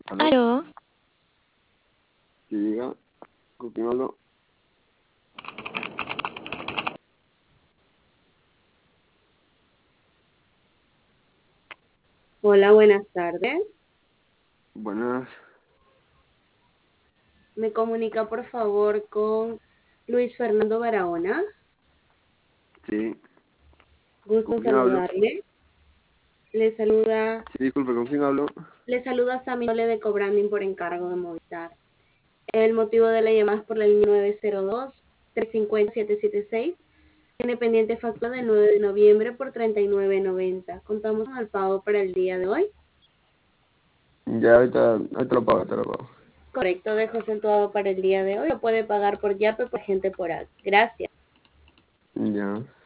¿Aló? Aló, Sí, diga. ¿Con quién hablo? Hola, buenas tardes. Buenas. Me comunica por favor con Luis Fernando Barahona. Sí. Gusto ¿Con en quién hablo? saludarle. Le saluda, Sí, disculpe, ¿con quién hablo? le saluda Sammy Nole de Cobranding por encargo de Movistar. El motivo de la llamada es por la línea 902-350-776. Tiene pendiente factura del 9 de noviembre por 39.90. Contamos con el pago para el día de hoy. Ya, ahorita lo pago, ahorita lo pago. Correcto, dejo acentuado para el día de hoy. Lo puede pagar por Yape o por Gente por App. Gracias. Ya.